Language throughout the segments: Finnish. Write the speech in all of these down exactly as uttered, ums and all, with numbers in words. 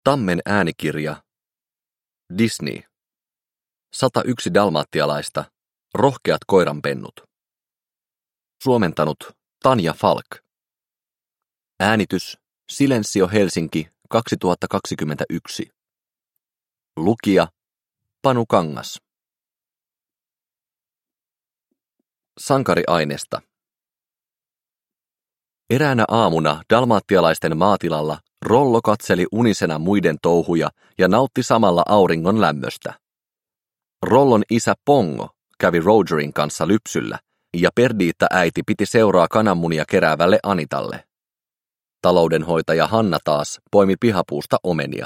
Tammen äänikirja. Disney. sata yksi dalmaattialaista. Rohkeat koiranpennut. Suomentanut Tanja Falk. Äänitys Silensio Helsinki kaksituhattakaksikymmentäyksi. Lukija Panu Kangas. Sankariainesta. Eräänä aamuna dalmaattialaisten maatilalla Rollo katseli unisena muiden touhuja ja nautti samalla auringon lämmöstä. Rollon isä Pongo kävi Rogerin kanssa lypsyllä ja Perdiitta äiti piti seuraa kananmunia keräävälle Anitalle. Taloudenhoitaja Hanna taas poimi pihapuusta omenia.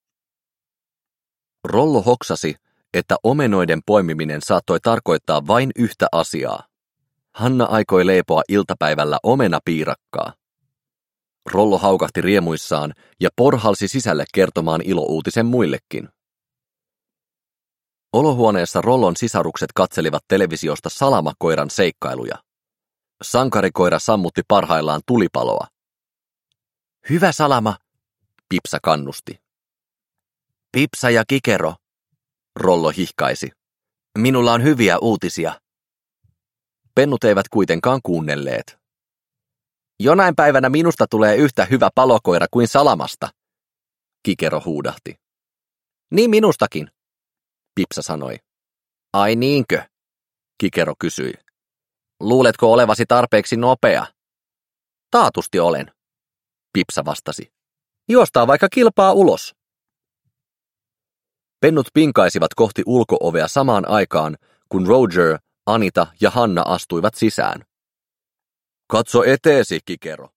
Rollo hoksasi, että omenoiden poimiminen saattoi tarkoittaa vain yhtä asiaa. Hanna aikoi leipoa iltapäivällä omenapiirakkaa. Rollo haukahti riemuissaan ja porhalsi sisälle kertomaan ilouutisen muillekin. Olohuoneessa Rollon sisarukset katselivat televisiosta salamakoiran seikkailuja. Sankarikoira sammutti parhaillaan tulipaloa. Hyvä Salama, Pipsa kannusti. Pipsa ja Kikero, Rollo hihkaisi. Minulla on hyviä uutisia. Pennut eivät kuitenkaan kuunnelleet. Jonain päivänä minusta tulee yhtä hyvä palokoira kuin Salamasta, Kikero huudahti. Niin minustakin, Pipsa sanoi. Ai niinkö? Kikero kysyi. Luuletko olevasi tarpeeksi nopea? Taatusti olen, Pipsa vastasi. Juostaa vaikka kilpaa ulos. Pennut pinkaisivat kohti ulko-ovea samaan aikaan, kun Roger, Anita ja Hanna astuivat sisään. Katso eteesi, Kikero,